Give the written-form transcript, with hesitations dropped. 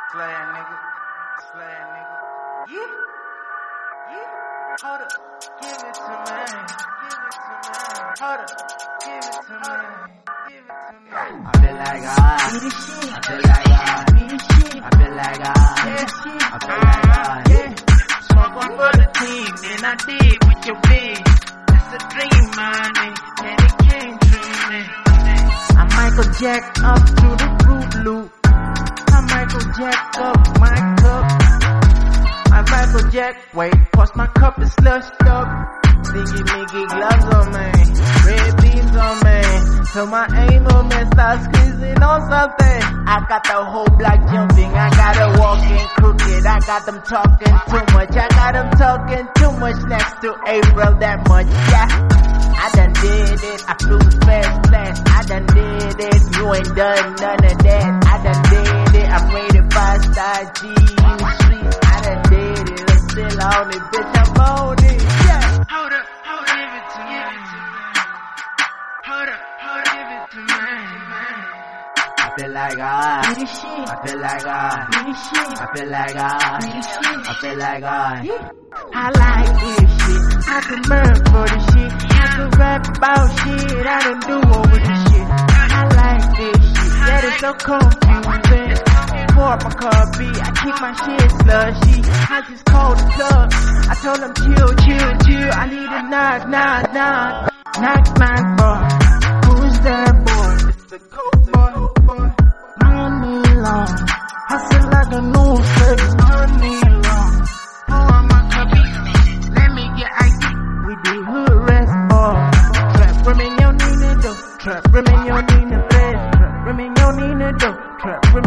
Slay nigga. Slay nigga. Yeah. Yeah. Hold up. Give it to me. Give it to me. Hold up. Give it to me. Give it to me. I feel like I feel like I feel like I feel like yeah. Smoke one for the team, then I did with your bitch. That's a dream, man, and it came true, man. I Michael Jack up to the Fruit Loop. I Michael Jack up my cup. I Michael Jack, wait, plus my cup is slushed up. Stinky Mickey gloves on me, red beans on me. So my aim on me starts squeezing on something. I got the whole block jumping, I got it walking crooked. I got them talking too much, I got them talking too much. Next to April that much, yeah. I done did it, I flew fast, I done did it, you ain't done none of that. I done did it, I'm rated 5-star G in the street. I done did it, I'm still on it, bitch, I'm on it, yeah. Hold up, give it to me. Hold up, give it to me. I feel like I feel like I feel like I feel like I like this shit. I can burn for this shit. I can rap about shit. I done do over this shit. I like this shit. That is so confusing. Pour up my coffee. I keep my shit slushy. I just called the plug. I told them chill. I need a knock. Knock, boy. Who's that boy? It's the cold boy. Money long. Hustle like a newspaper. Money long. Pour on my coffee. Let me get icy. We do hood rest all. Trap women, you need to do. Trap women, you need to bed. Trap women, you need to do. Trap women.